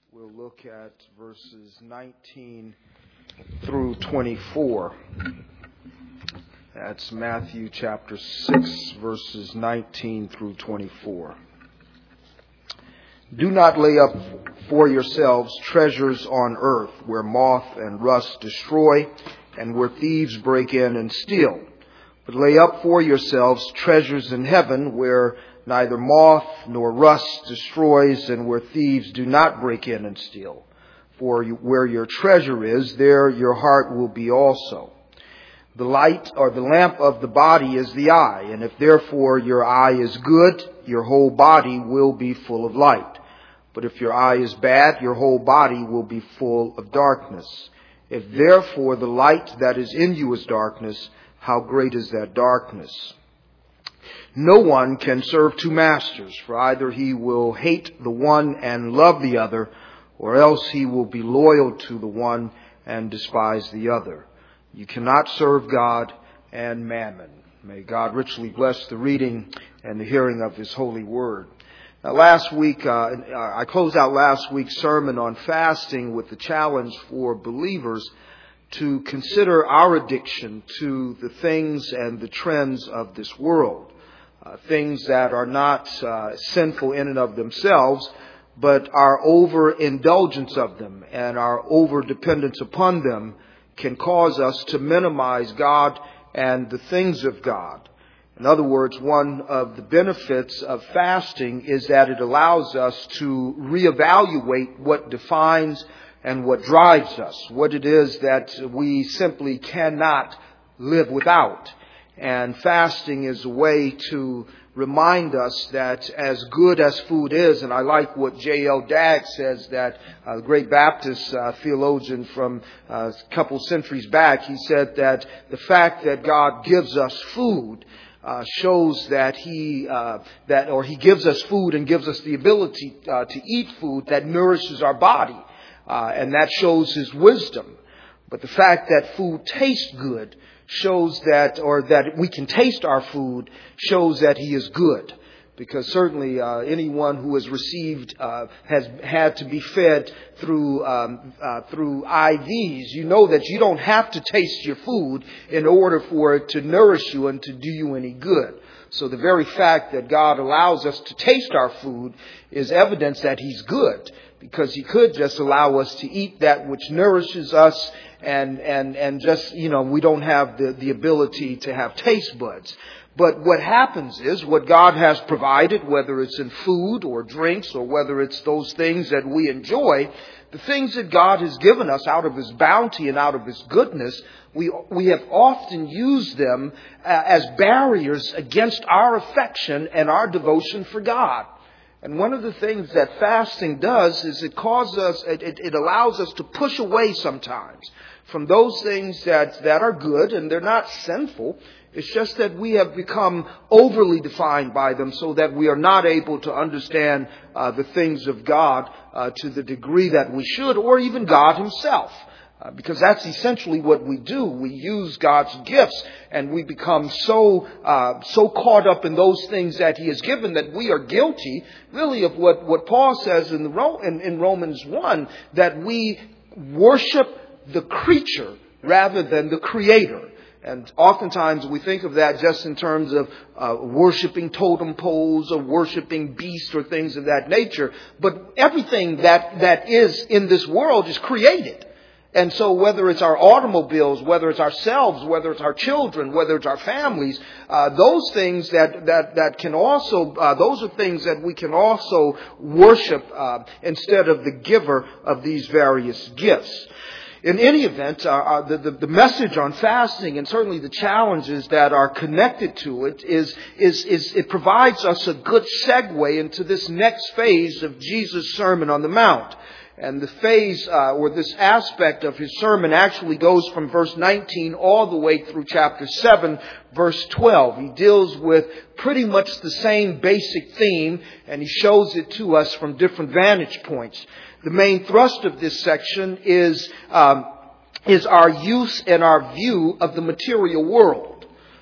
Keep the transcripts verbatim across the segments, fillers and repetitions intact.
We'll look at verses nineteen through twenty-four. That's Matthew chapter six, verses nineteen through twenty-four. Do not lay up for yourselves treasures on earth, where moth and rust destroy, and where thieves break in and steal. But lay up for yourselves treasures in heaven, where neither moth nor rust destroys, and where thieves do not break in and steal. For where your treasure is, there your heart will be also. The light or the lamp of the body is the eye, and if therefore your eye is good, your whole body will be full of light. But if your eye is bad, your whole body will be full of darkness. If therefore the light that is in you is darkness, how great is that darkness? No one can serve two masters, for either he will hate the one and love the other, or else he will be loyal to the one and despise the other. You cannot serve God and mammon. May God richly bless the reading and the hearing of His holy word. Now, last week, uh, I closed out last week's sermon on fasting with the challenge for believers to consider our addiction to the things and the trends of this world. Uh, things that are not uh, sinful in and of themselves, but our overindulgence of them and our overdependence upon them can cause us to minimize God and the things of God. In other words, one of the benefits of fasting is that it allows us to reevaluate what defines and what drives us, what it is that we simply cannot live without. And fasting is a way to remind us that as good as food is, and I like what J L Dagg says, that uh, the great Baptist uh, theologian from uh, a couple centuries back, he said that the fact that God gives us food uh, shows that he uh, that or he gives us food and gives us the ability uh, to eat food that nourishes our body, uh, and that shows His wisdom. But the fact that food tastes good shows that, or that we can taste our food, shows that He is good. Because certainly uh, anyone who has received, uh, has had to be fed through um, uh, through I Vs, you know that you don't have to taste your food in order for it to nourish you and to do you any good. So the very fact that God allows us to taste our food is evidence that He's good, because He could just allow us to eat that which nourishes us and and and just, you know, we don't have the, the ability to have taste buds. But what happens is what God has provided, whether it's in food or drinks or whether it's those things that we enjoy, the things that God has given us out of His bounty and out of His goodness, we we have often used them as barriers against our affection and our devotion for God. And one of the things that fasting does is it causes us, it, it, it allows us to push away sometimes from those things that, that are good and they're not sinful. It's just that we have become overly defined by them so that we are not able to understand uh, the things of God uh, to the degree that we should, or even God Himself. Uh, because that's essentially what we do. We use God's gifts and we become so uh, so caught up in those things that He has given that we are guilty, really, of what, what Paul says in, the Ro- in, in Romans one, that we worship the creature rather than the Creator. And oftentimes we think of that just in terms of uh, worshiping totem poles or worshiping beasts or things of that nature. But everything that, that is in this world is created. And so whether it's our automobiles, whether it's ourselves, whether it's our children, whether it's our families, uh, those things that, that, that can also, uh, those are things that we can also worship uh, instead of the giver of these various gifts. In any event, uh, uh, the, the, the message on fasting and certainly the challenges that are connected to it is, is, is it provides us a good segue into this next phase of Jesus' Sermon on the Mount. And the phase, uh, or this aspect of His sermon actually goes from verse nineteen all the way through chapter seven, verse twelve. He deals with pretty much the same basic theme, and He shows it to us from different vantage points. The main thrust of this section is, um, is our use and our view of the material world.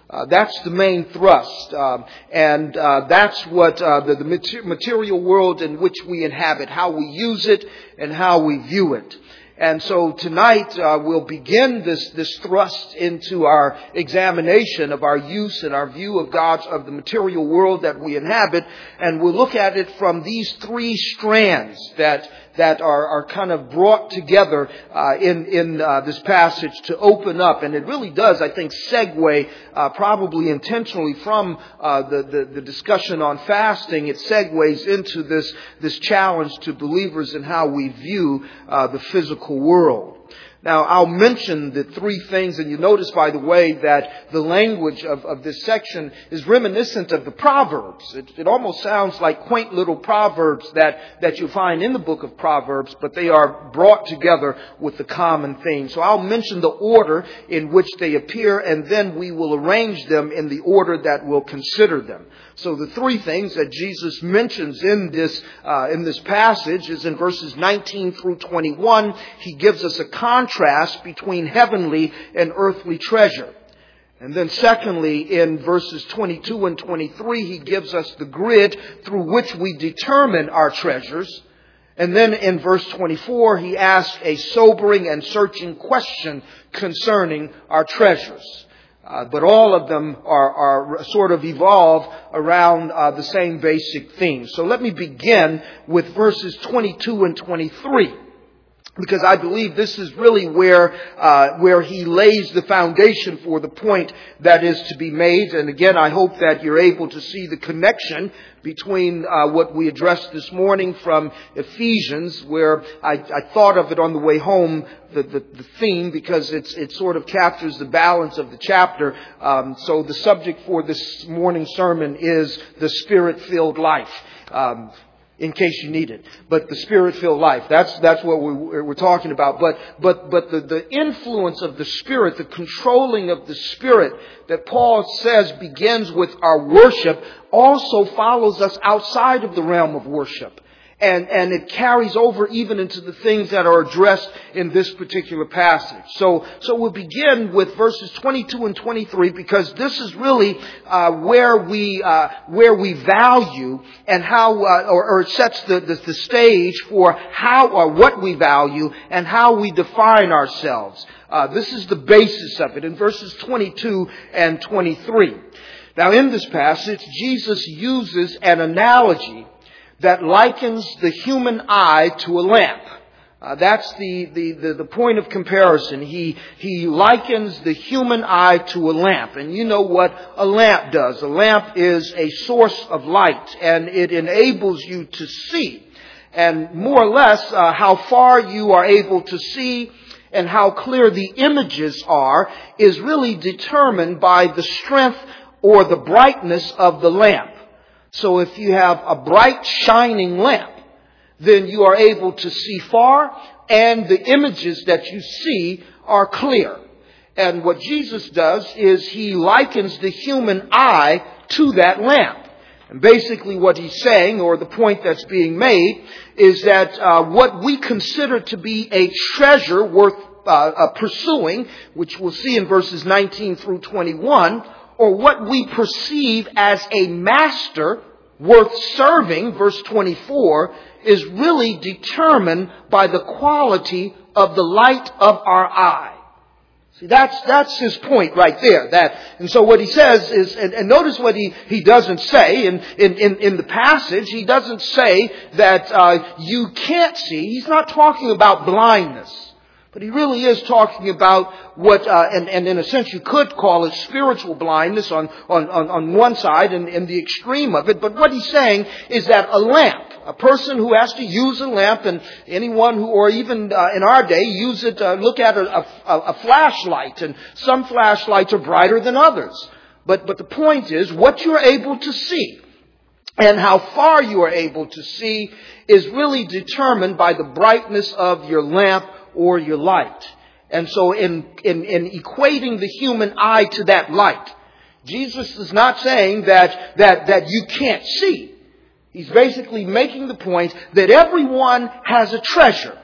Uh, that's the main thrust, um, and uh, that's what uh, the, the material world in which we inhabit, how we use it and how we view it. And so tonight uh, we'll begin this this thrust into our examination of our use and our view of God's of the material world that we inhabit, and we'll look at it from these three strands that that are, are kind of brought together uh, in in uh, this passage to open up, and it really does, I think, segue uh, probably intentionally from uh, the, the the discussion on fasting. It segues into this this challenge to believers in how we view uh, the physical world. Now, I'll mention the three things, and you notice, by the way, that the language of, of this section is reminiscent of the Proverbs. It, it almost sounds like quaint little proverbs that, that you find in the book of Proverbs, but they are brought together with the common theme. So I'll mention the order in which they appear, and then we will arrange them in the order that we'll consider them. So the three things that Jesus mentions in this uh, in this passage is in verses nineteen through twenty-one. He gives us a contrast between heavenly and earthly treasure. And then secondly, in verses twenty-two and twenty-three, he gives us the grid through which we determine our treasures. And then in verse twenty-four, he asks a sobering and searching question concerning our treasures. Uh, but all of them are, are sort of evolve around uh, the same basic theme. So let me begin with verses twenty-two and twenty-three, because I believe this is really where uh, where he lays the foundation for the point that is to be made. And again, I hope that you're able to see the connection between uh, what we addressed this morning from Ephesians, where I, I thought of it on the way home, the, the, the theme, because it's, it sort of captures the balance of the chapter. Um, so the subject for this morning's sermon is the Spirit-filled life. Um, in case you need it. But the Spirit-filled life, that's that's what we, we're talking about. But but but the, the influence of the Spirit, the controlling of the Spirit that Paul says begins with our worship, also follows us outside of the realm of worship. And, and it carries over even into the things that are addressed in this particular passage. So, so we'll begin with verses twenty-two and twenty-three, because this is really uh, where we uh, where we value and how, uh, or, or it sets the, the the stage for how or what we value and how we define ourselves. Uh, this is the basis of it in verses twenty-two and twenty-three. Now, in this passage, Jesus uses an analogy that likens the human eye to a lamp. Uh, that's the, the, the, the point of comparison. He, he likens the human eye to a lamp. And you know what a lamp does. A lamp is a source of light, and it enables you to see. And more or less, uh, how far you are able to see and how clear the images are is really determined by the strength or the brightness of the lamp. So if you have a bright, shining lamp, then you are able to see far, and the images that you see are clear. And what Jesus does is he likens the human eye to that lamp. And basically what he's saying, or the point that's being made, is that uh, what we consider to be a treasure worth uh, uh, pursuing, which we'll see in verses nineteen through twenty-one, or what we perceive as a master worth serving, verse twenty-four, is really determined by the quality of the light of our eye. See, that's that's his point right there. That and so what he says is, and, and notice what he, he doesn't say in, in, in, in the passage. He doesn't say that uh, you can't see. He's not talking about blindness. But he really is talking about what, uh, and, and in a sense you could call it spiritual blindness on, on, on, on one side and, and the extreme of it. But what he's saying is that a lamp, a person who has to use a lamp, and anyone who, or even uh, in our day, use it, uh, look at a, a, a flashlight, and some flashlights are brighter than others. But, but the point is, what you're able to see and how far you are able to see is really determined by the brightness of your lamp or your light. And so in, in, in equating the human eye to that light, Jesus is not saying that, that, that you can't see. He's basically making the point that everyone has a treasure.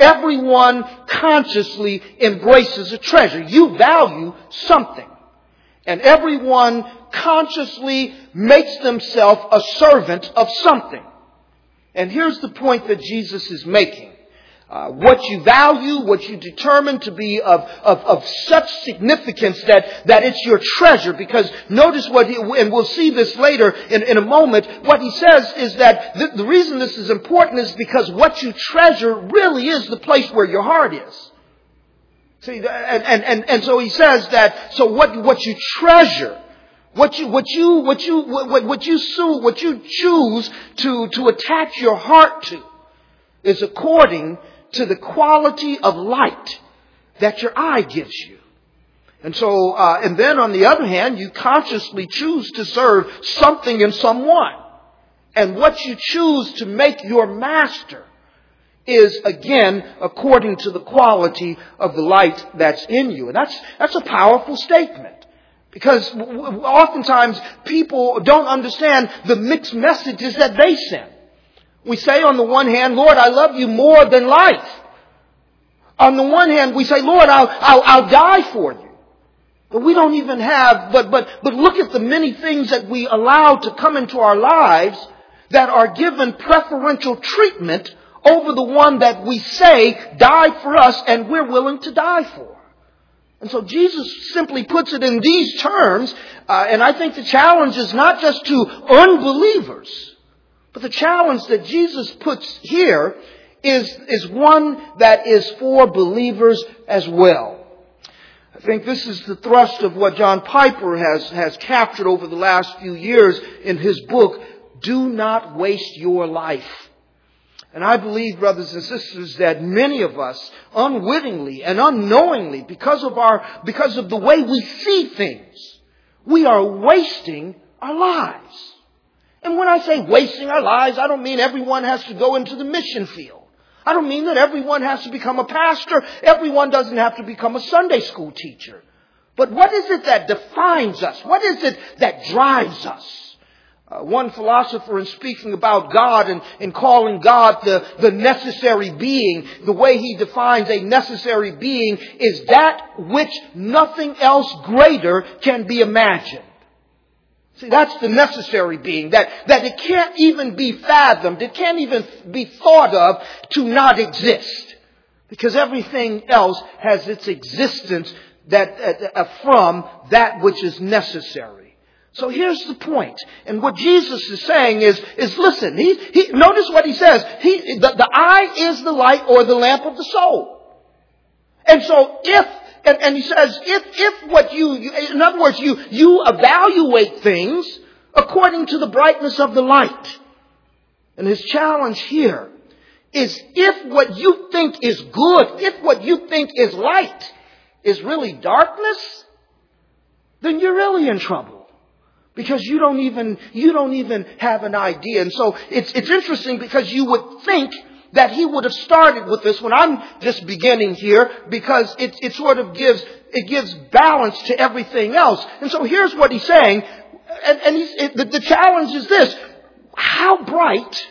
Everyone consciously embraces a treasure. You value something. And everyone consciously makes themselves a servant of something. And here's the point that Jesus is making. Uh, what you value, what you determine to be of, of, of such significance that, that it's your treasure. Because notice what, he, and we'll see this later in, in a moment, what he says is that the, the reason this is important is because what you treasure really is the place where your heart is. See, and, and, and, and so he says that, so what, what you treasure, what you, what you, what you, what, what you, what you choose to, to attach your heart to is according to the quality of light that your eye gives you. And so, uh, and then on the other hand, you consciously choose to serve something and someone. And what you choose to make your master is, again, according to the quality of the light that's in you. And that's, that's a powerful statement. Because oftentimes people don't understand the mixed messages that they send. We say on the one hand, Lord, I love you more than life. On the one hand, we say, Lord, I'll, I'll, I'll die for you. But we don't even have, but, but, but look at the many things that we allow to come into our lives that are given preferential treatment over the one that we say died for us and we're willing to die for. And so Jesus simply puts it in these terms, uh, and I think the challenge is not just to unbelievers, but the challenge that Jesus puts here is, is one that is for believers as well. I think this is the thrust of what John Piper has, has captured over the last few years in his book, Do Not Waste Your Life. And I believe, brothers and sisters, that many of us unwittingly and unknowingly, because of our, because of the way we see things, we are wasting our lives. And when I say wasting our lives, I don't mean everyone has to go into the mission field. I don't mean that everyone has to become a pastor. Everyone doesn't have to become a Sunday school teacher. But what is it that defines us? What is it that drives us? Uh, one philosopher, in speaking about God and, and calling God the, the necessary being, the way he defines a necessary being is that which nothing else greater can be imagined. See, that's the necessary being, that, that it can't even be fathomed, it can't even be thought of to not exist. Because everything else has its existence that uh, from that which is necessary. So here's the point. And what Jesus is saying is, is listen, he, he, notice what he says. He, the, the eye is the light or the lamp of the soul. And so if And, and he says, if, if what you, in other words, you, you evaluate things according to the brightness of the light. And his challenge here is if what you think is good, if what you think is light is really darkness, then you're really in trouble. Because you don't even, you don't even have an idea. And so it's, it's interesting because you would think that he would have started with this when I'm just beginning here, because it, it sort of gives, it gives balance to everything else. And so here's what he's saying. And, and he's, it, the, the challenge is this. How bright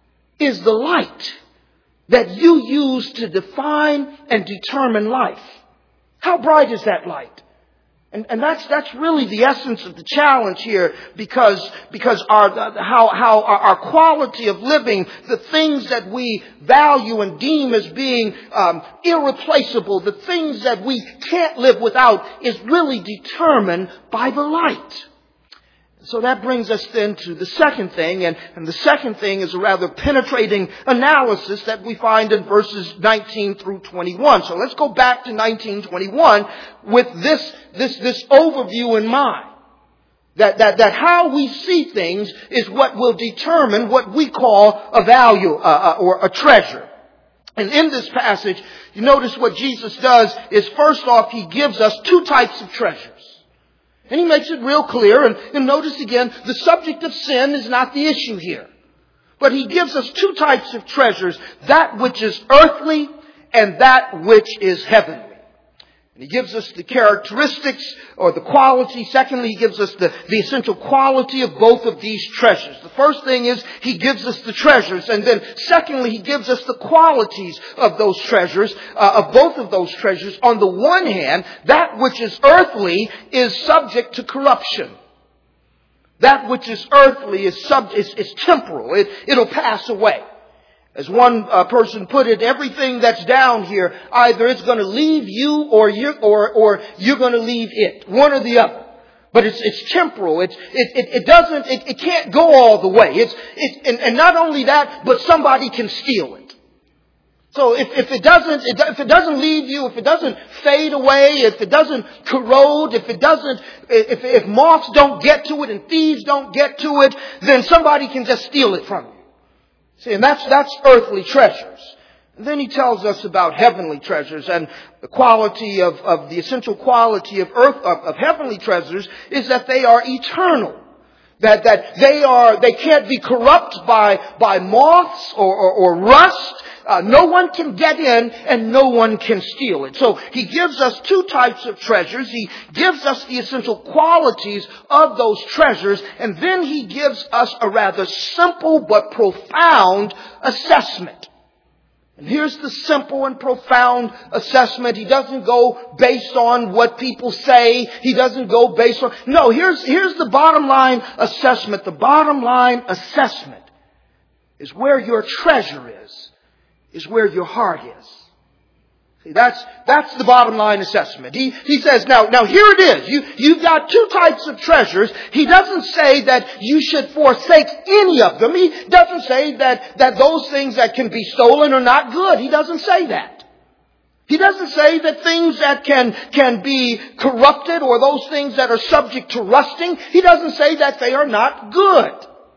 is the light that you use to define and determine life? How bright is that light? And, and that's, that's really the essence of the challenge here, because, because our, how, how our, our quality of living, the things that we value and deem as being, um, irreplaceable, the things that we can't live without is really determined by the light. So that brings us then to the second thing, and, and the second thing is a rather penetrating analysis that we find in verses nineteen through twenty-one. So let's go back to nineteen twenty-one with this, this, this overview in mind. That, that, that how we see things is what will determine what we call a value, uh, uh, or a treasure. And in this passage, you notice what Jesus does is, first off, he gives us two types of treasures. And he makes it real clear. And, and notice again, the subject of sin is not the issue here. But he gives us two types of treasures, that which is earthly and that which is heavenly. And he gives us the characteristics or the quality. Secondly, he gives us the, the essential quality of both of these treasures. The first thing is he gives us the treasures. And then secondly, he gives us the qualities of those treasures, uh, of both of those treasures. On the one hand, that which is earthly is subject to corruption. That which is earthly is, sub, is, is temporal. It, it'll pass away. As one uh, person put it, everything that's down here, either it's going to leave you or you're, or, or you're going to leave it. One or the other. But it's, it's temporal. It's, it, it, it doesn't, it, it can't go all the way. It's, it, and, and not only that, but somebody can steal it. So if, if it doesn't, if it doesn't leave you, if it doesn't fade away, if it doesn't corrode, if it doesn't, if, if moths don't get to it and thieves don't get to it, then somebody can just steal it from you. See, and that's, that's earthly treasures. And then he tells us about heavenly treasures, and the quality of, of the essential quality of earth, of, of heavenly treasures is that they are eternal. That, that they are, they can't be corrupt by, by moths or, or, or rust. Uh, no one can get in and no one can steal it. So he gives us two types of treasures. He gives us the essential qualities of those treasures. And then he gives us a rather simple but profound assessment. And here's the simple and profound assessment. He doesn't go based on what people say. He doesn't go based on... No, here's, here's the bottom line assessment. The bottom line assessment is where your treasure is, is where your heart is. See, that's, that's the bottom line assessment. He, he says, now, now here it is. You, you've got two types of treasures. He doesn't say that you should forsake any of them. He doesn't say that, that those things that can be stolen are not good. He doesn't say that. He doesn't say that things that can, can be corrupted or those things that are subject to rusting, he doesn't say that they are not good.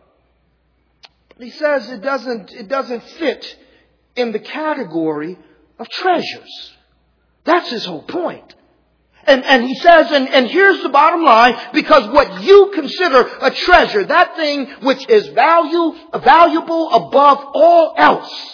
He says it doesn't, it doesn't fit in the category of treasures. That's his whole point. And, and he says, and, and here's the bottom line, because what you consider a treasure, that thing which is value, valuable above all else,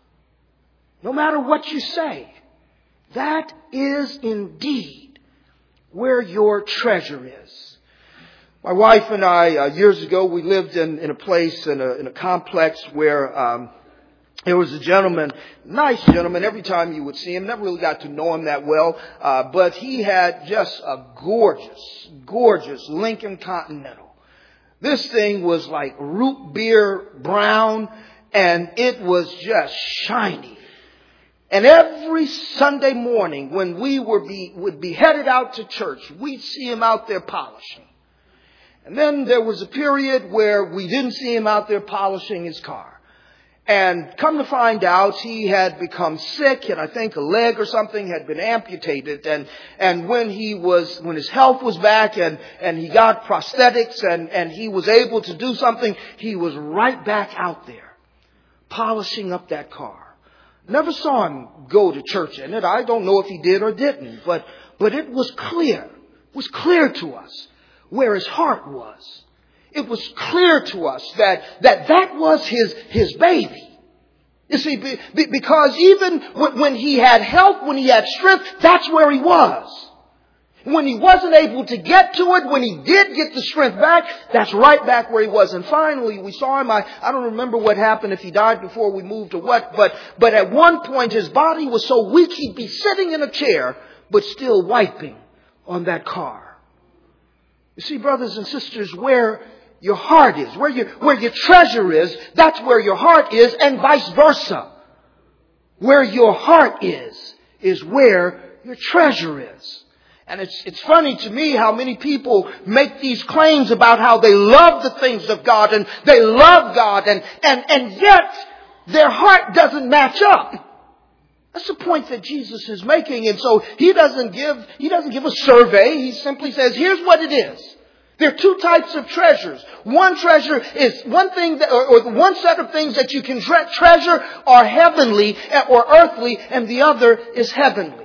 no matter what you say, that is indeed where your treasure is. My wife and I, uh, years ago, we lived in, in a place, in a, in a complex where um, there was a gentleman, nice gentleman. Every time you would see him, never really got to know him that well, uh, but he had just a gorgeous, gorgeous Lincoln Continental. This thing was like root beer brown, and it was just shiny. And every Sunday morning when we were be, would be headed out to church, we'd see him out there polishing. And then there was a period where we didn't see him out there polishing his car. And come to find out, he had become sick, and I think a leg or something had been amputated. And, and when he was, when his health was back and, and he got prosthetics and, and he was able to do something, he was right back out there polishing up that car. Never saw him go to church in it. I don't know if he did or didn't, but, but it was clear, it was clear to us where his heart was. It was clear to us that that, that was his, his baby. You see, be, be, because even when, when he had health, when he had strength, that's where he was. When he wasn't able to get to it, when he did get the strength back, that's right back where he was. And finally, we saw him. I, I don't remember what happened, if he died before we moved or what, but, but at one point his body was so weak he'd be sitting in a chair, but still wiping on that car. You see, brothers and sisters, where your heart is, where your, where your treasure is, that's where your heart is, and vice versa. Where your heart is, is where your treasure is. And it's, it's funny to me how many people make these claims about how they love the things of God and they love God, and, and, and yet their heart doesn't match up. That's the point that Jesus is making. And so he doesn't give, he doesn't give a survey. He simply says, here's what it is. There are two types of treasures. One treasure is one thing that, or, or one set of things that you can tre- treasure are heavenly or earthly, and the other is heavenly.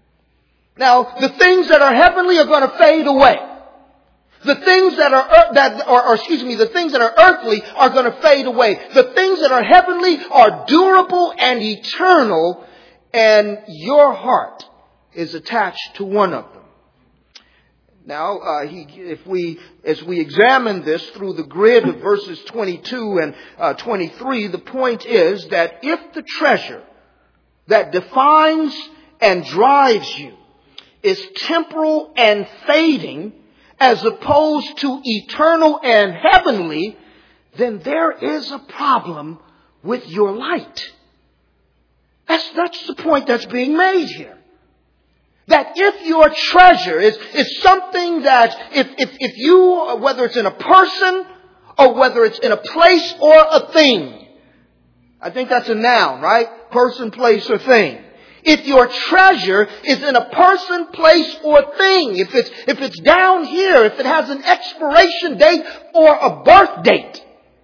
Now, the things that are heavenly are going to fade away. The things that are, that, or, or excuse me, the things that are earthly are going to fade away. The things that are heavenly are durable and eternal, and your heart is attached to one of them. Now, uh, he, if we, as we examine this through the grid of verses twenty-two and uh, twenty-three, the point is that if the treasure that defines and drives you is temporal and fading, as opposed to eternal and heavenly, then there is a problem with your light. That's, that's the point that's being made here. That if your treasure is, is something that, if, if, if you, whether it's in a person or whether it's in a place or a thing, I think that's a noun, right? Person, place, or thing. If your treasure is in a person, place, or thing, if it's, if it's down here, if it has an expiration date or a birth date,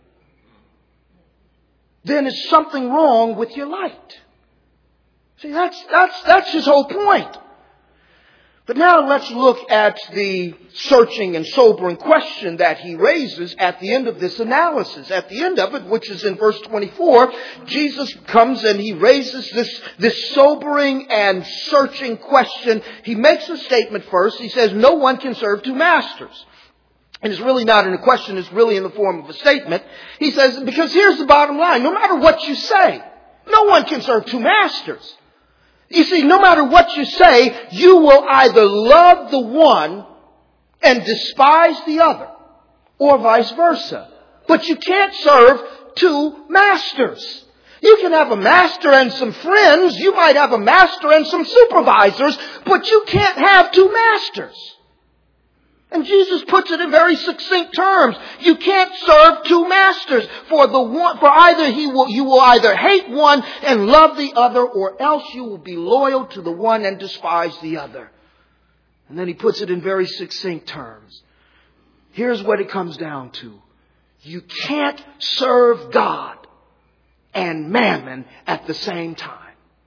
then there's something wrong with your light. See, that's, that's, that's his whole point. But now let's look at the searching and sobering question that he raises at the end of this analysis. At the end of it, which is in verse twenty-four, Jesus comes and he raises this, this sobering and searching question. He makes a statement first. He says, no one can serve two masters. And it's really not in a question, it's really in the form of a statement. He says, because here's the bottom line. No matter what you say, no one can serve two masters. You see, no matter what you say, you will either love the one and despise the other, or vice versa. But you can't serve two masters. You can have a master and some friends. You might have a master and some supervisors, but you can't have two masters. And Jesus puts it in very succinct terms. You can't serve two masters. For the one, for either he will, you will either hate one and love the other, or else you will be loyal to the one and despise the other. And then he puts it in very succinct terms. Here's what it comes down to. You can't serve God and mammon at the same time.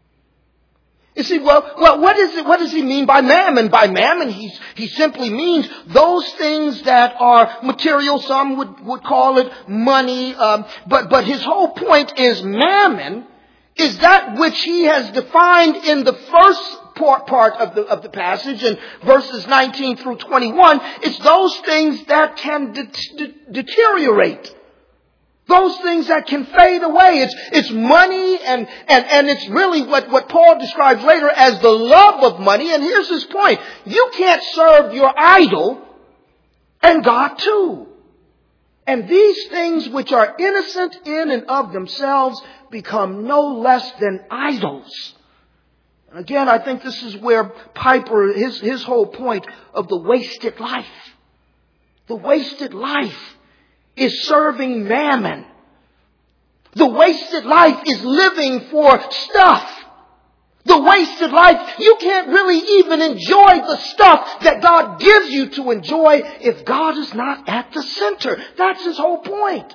You see, well, well, what is it? What does he mean by mammon? By mammon, he he simply means those things that are material. Some would would call it money, um, but but his whole point is mammon is that which he has defined in the first part part of the of the passage in verses nineteen through twenty-one. It's those things that can de- de- deteriorate. Those things that can fade away. It's, it's money and, and, and it's really what, what Paul describes later as the love of money. And here's his point. You can't serve your idol and God too. And these things which are innocent in and of themselves become no less than idols. And again, I think this is where Piper, his, his whole point of the wasted life. The wasted life is serving mammon. The wasted life is living for stuff. The wasted life, you can't really even enjoy the stuff that God gives you to enjoy if God is not at the center. That's his whole point.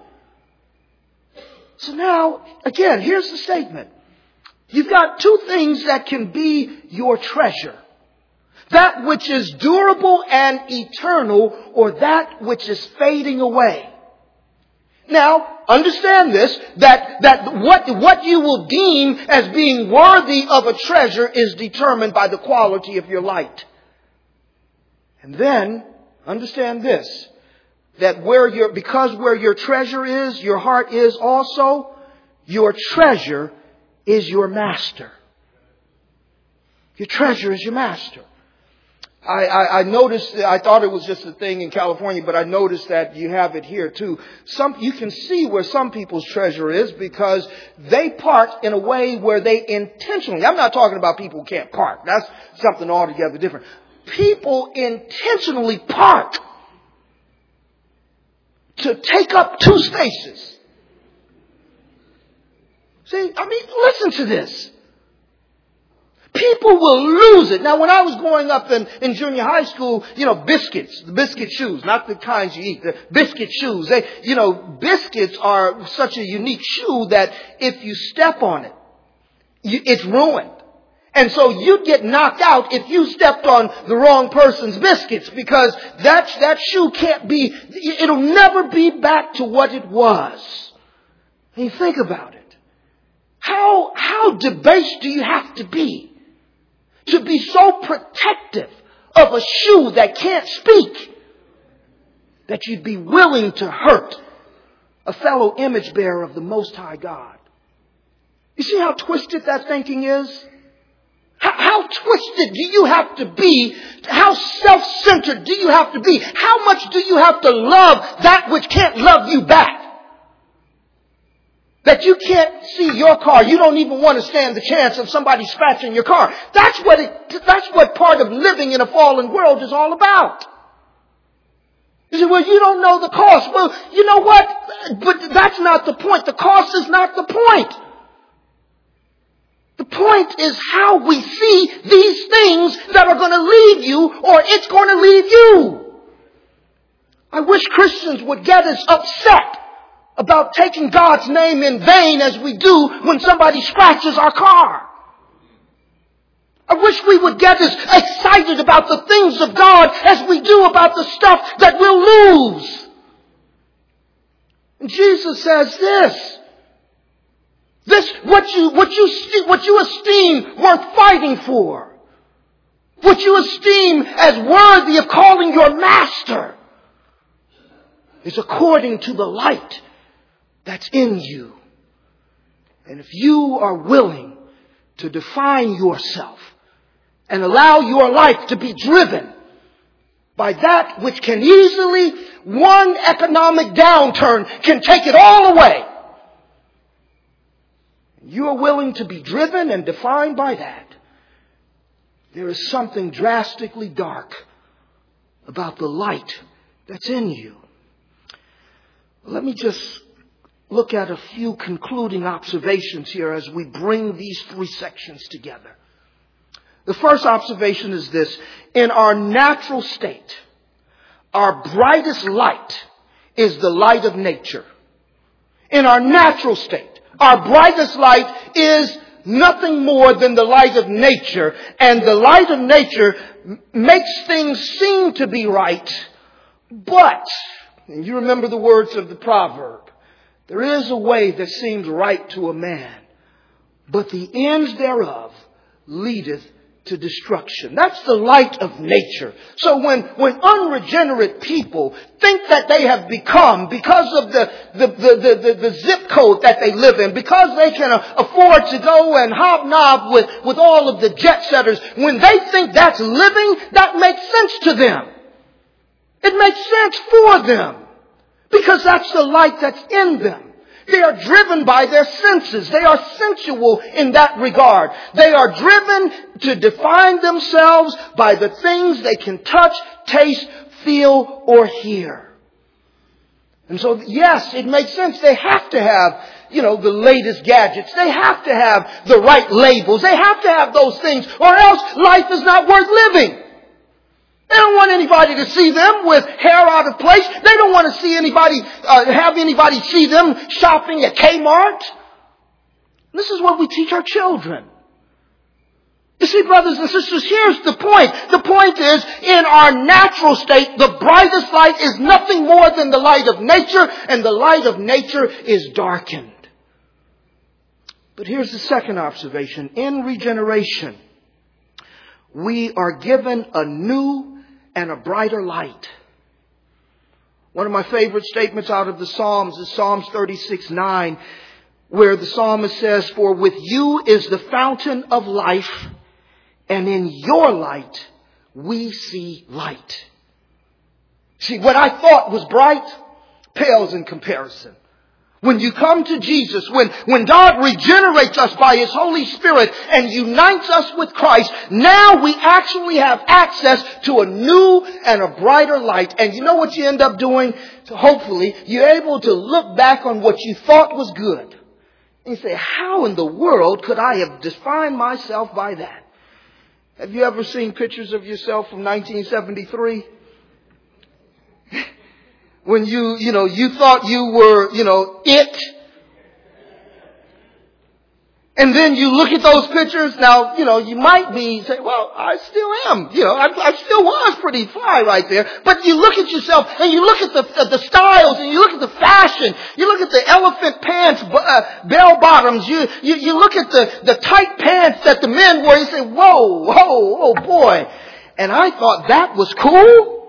So now, again, here's the statement. You've got two things that can be your treasure. That which is durable and eternal, or that which is fading away. Now, understand this, that, that what, what you will deem as being worthy of a treasure is determined by the quality of your light. And then, understand this, that where your, because where your treasure is, your heart is also, your treasure is your master. Your treasure is your master. I, I, I noticed, I thought it was just a thing in California, but I noticed that you have it here too. Some, you can see where some people's treasure is because they park in a way where they intentionally, I'm not talking about people who can't park. That's something altogether different. People intentionally park to take up two spaces. See, I mean, listen to this. People will lose it. Now, when I was growing up in, in junior high school, you know, biscuits, the biscuit shoes, not the kinds you eat, the biscuit shoes. They, you know, biscuits are such a unique shoe that if you step on it, you, it's ruined. And so you'd get knocked out if you stepped on the wrong person's biscuits because that, that shoe can't be, it'll never be back to what it was. And you think about it. How, how debased do you have to be to be so protective of a shoe that can't speak that you'd be willing to hurt a fellow image bearer of the Most High God. You see how twisted that thinking is? How, how twisted do you have to be? How self-centered do you have to be? How much do you have to love that which can't love you back? That you can't see your car. You don't even want to stand the chance of somebody scratching your car. That's what it, that's what part of living in a fallen world is all about. You say, well, you don't know the cost. Well, you know what? But that's not the point. The cost is not the point. The point is how we see these things that are going to leave you, or it's going to leave you. I wish Christians would get as upset about taking God's name in vain as we do when somebody scratches our car. I wish we would get as excited about the things of God as we do about the stuff that we'll lose. And Jesus says this. This, what you, what you, what you esteem worth fighting for, what you esteem as worthy of calling your master, is according to the light that's in you. And if you are willing to define yourself and allow your life to be driven by that which can easily, one economic downturn can take it all away. You are willing to be driven and defined by that. There is something drastically dark about the light that's in you. Let me just look at a few concluding observations here as we bring these three sections together. The first observation is this. In our natural state, our brightest light is the light of nature. In our natural state, our brightest light is nothing more than the light of nature. And the light of nature makes things seem to be right. But, and you remember the words of the proverb, there is a way that seems right to a man, but the ends thereof leadeth to destruction. That's the light of nature. So when, when unregenerate people think that they have become, because of the, the, the, the, the, the zip code that they live in, because they can afford to go and hobnob with, with all of the jet setters, when they think that's living, that makes sense to them. It makes sense for them. Because that's the light that's in them. They are driven by their senses. They are sensual in that regard. They are driven to define themselves by the things they can touch, taste, feel, or hear. And so, yes, it makes sense. They have to have, you know, the latest gadgets. They have to have the right labels. They have to have those things, or else life is not worth living. They don't want anybody to see them with hair out of place. They don't want to see anybody, uh, have anybody see them shopping at Kmart. This is what we teach our children. You see, brothers and sisters, here's the point. The point is, in our natural state, the brightest light is nothing more than the light of nature, and the light of nature is darkened. But here's the second observation. In regeneration, we are given a new and a brighter light. One of my favorite statements out of the Psalms is Psalms thirty-six nine, where the psalmist says, "For with you is the fountain of life, and in your light we see light." See, what I thought was bright pales in comparison. When you come to Jesus, when, when God regenerates us by His Holy Spirit and unites us with Christ, now we actually have access to a new and a brighter light. And you know what you end up doing? So hopefully, you're able to look back on what you thought was good. And you say, how in the world could I have defined myself by that? Have you ever seen pictures of yourself from nineteen seventy-three? When you, you know, you thought you were, you know, it. And then you look at those pictures. Now, you know, you might be saying, well, I still am. You know, I, I still was pretty fly right there. But you look at yourself and you look at the, the styles and you look at the fashion. You look at the elephant pants, uh, bell bottoms. You, you, you look at the, the tight pants that the men wore. You say, whoa, whoa, oh boy. And I thought that was cool.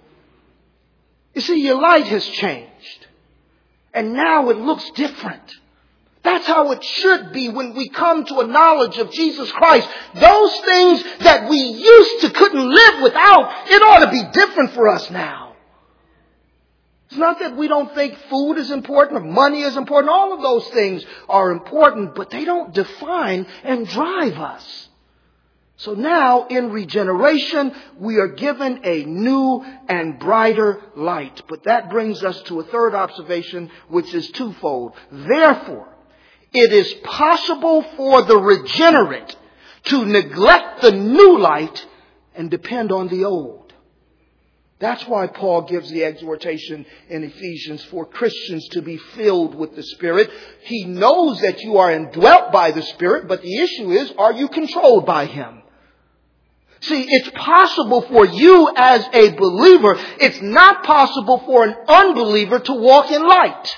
You see, your light has changed. And now it looks different. That's how it should be when we come to a knowledge of Jesus Christ. Those things that we used to couldn't live without, it ought to be different for us now. It's not that we don't think food is important or money is important. All of those things are important, but they don't define and drive us. So now in regeneration, we are given a new and brighter light. But that brings us to a third observation, which is twofold. Therefore, it is possible for the regenerate to neglect the new light and depend on the old. That's why Paul gives the exhortation in Ephesians for Christians to be filled with the Spirit. He knows that you are indwelt by the Spirit, but the issue is, are you controlled by Him? See, it's possible for you as a believer. It's not possible for an unbeliever to walk in light.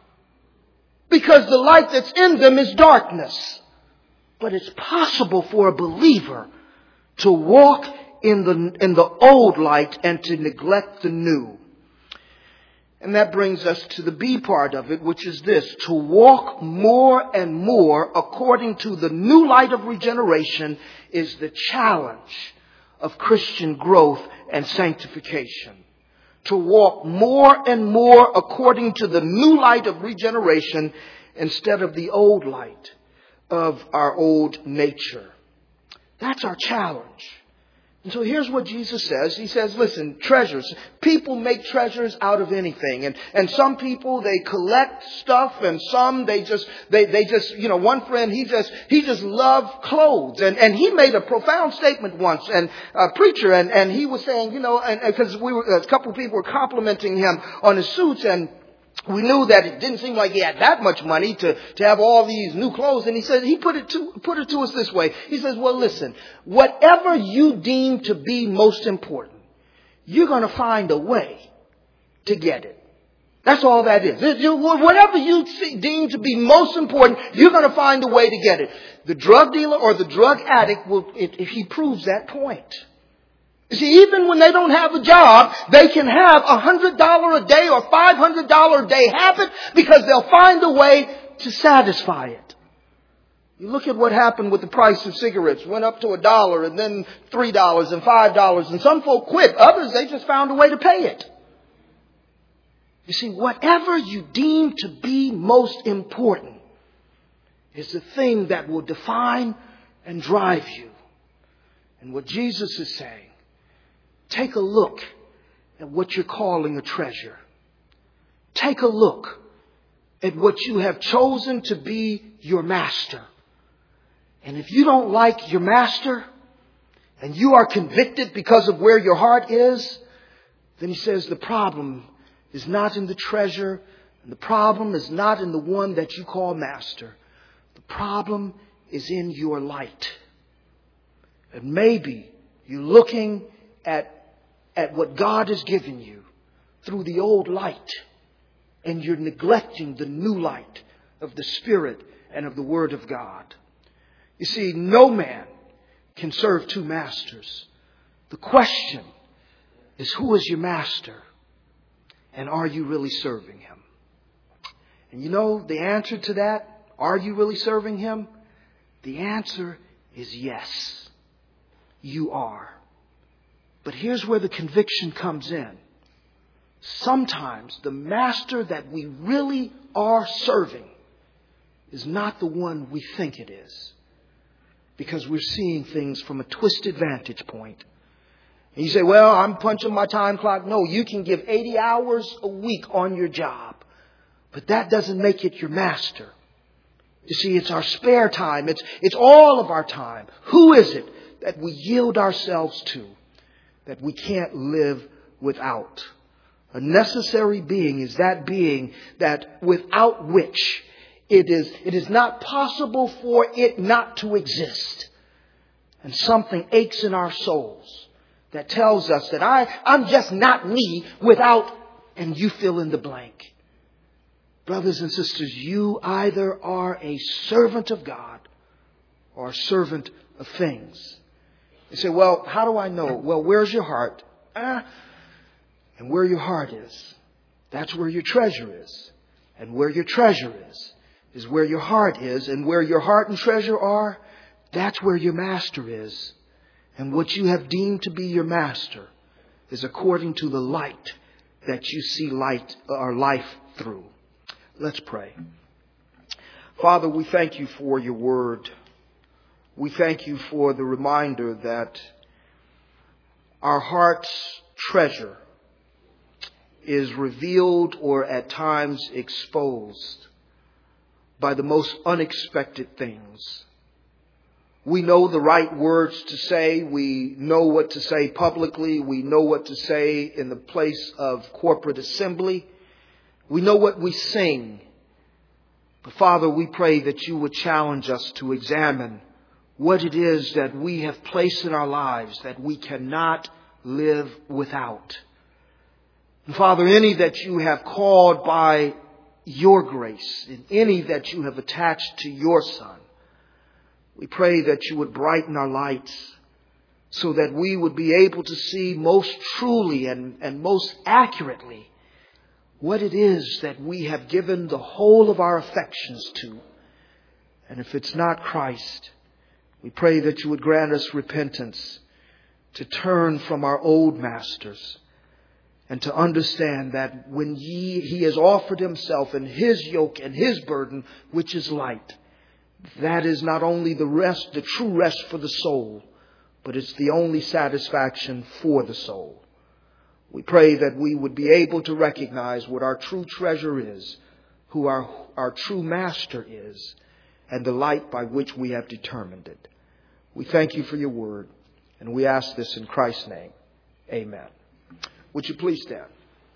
Because the light that's in them is darkness. But it's possible for a believer to walk in the, in the old light and to neglect the new. And that brings us to the B part of it, which is this: to walk more and more according to the new light of regeneration is the challenge of Christian growth and sanctification. To walk more and more according to the new light of regeneration instead of the old light of our old nature. That's our challenge. And so here's what Jesus says. He says, listen, treasures. People make treasures out of anything. And, and some people, they collect stuff, and some they just, they, they just, you know, one friend, he just, he just loved clothes. And, and he made a profound statement once, and a preacher, and, and he was saying, you know, and because we were, a couple of people were complimenting him on his suits, and we knew that it didn't seem like he had that much money to, to have all these new clothes. And he said, he put it to, put it to us this way. He says, well, listen, whatever you deem to be most important, you're going to find a way to get it. That's all that is. Whatever you deem to be most important, you're going to find a way to get it. The drug dealer or the drug addict will, it, he proves that point. You see, even when they don't have a job, they can have a one hundred dollars a day or five hundred dollars a day habit because they'll find a way to satisfy it. You look at what happened with the price of cigarettes. Went up to a dollar and then three dollars and five dollars. And some folk quit. Others, they just found a way to pay it. You see, whatever you deem to be most important is the thing that will define and drive you. And what Jesus is saying, take a look at what you're calling a treasure. Take a look at what you have chosen to be your master. And if you don't like your master, and you are convicted because of where your heart is, then he says the problem is not in the treasure, and the problem is not in the one that you call master. The problem is in your light. And maybe you're looking at at what God has given you through the old light, and you're neglecting the new light of the Spirit and of the Word of God. You see, no man can serve two masters. The question is, who is your master? And are you really serving him? And you know the answer to that, are you really serving him? The answer is yes, you are. But here's where the conviction comes in. Sometimes the master that we really are serving is not the one we think it is. Because we're seeing things from a twisted vantage point. And you say, well, I'm punching my time clock. No, you can give eighty hours a week on your job. But that doesn't make it your master. You see, it's our spare time. It's, it's all of our time. Who is it that we yield ourselves to that we can't live without? A necessary being is that being that without which It is, it is not possible for it not to exist. And something aches in our souls that tells us that I, I'm just not me without, and you fill in the blank. Brothers and sisters, you either are a servant of God or a servant of things. You say, well, how do I know? Well, where's your heart? Ah, and where your heart is, that's where your treasure is. And where your treasure is, is where your heart is. And where your heart and treasure are, that's where your master is. And what you have deemed to be your master is according to the light that you see light or life through. Let's pray. Father, we thank you for your word. We thank you for the reminder that our heart's treasure is revealed or at times exposed by the most unexpected things. We know the right words to say. We know what to say publicly. We know what to say in the place of corporate assembly. We know what we sing. But Father, we pray that you would challenge us to examine what it is that we have placed in our lives that we cannot live without. And Father, any that you have called by your grace, and any that you have attached to your Son, we pray that you would brighten our lights so that we would be able to see most truly and, and most accurately what it is that we have given the whole of our affections to. And if it's not Christ, we pray that you would grant us repentance to turn from our old masters and to understand that when ye, he has offered himself and his yoke and his burden, which is light, that is not only the rest, the true rest for the soul, but it's the only satisfaction for the soul. We pray that we would be able to recognize what our true treasure is, who our, our true master is, and the light by which we have determined it. We thank you for your word, and we ask this in Christ's name. Amen. Would you please stand?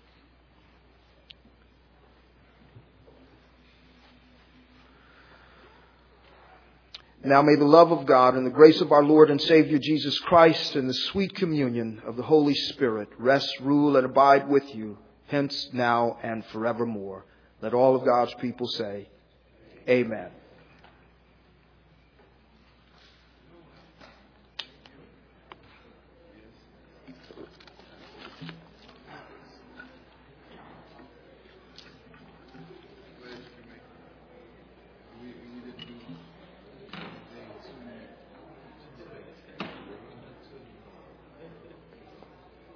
Now may the love of God and the grace of our Lord and Savior Jesus Christ and the sweet communion of the Holy Spirit rest, rule, and abide with you, hence, now, and forevermore. Let all of God's people say, Amen.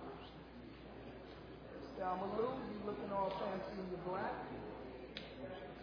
Down a little, you looking all fancy in your black.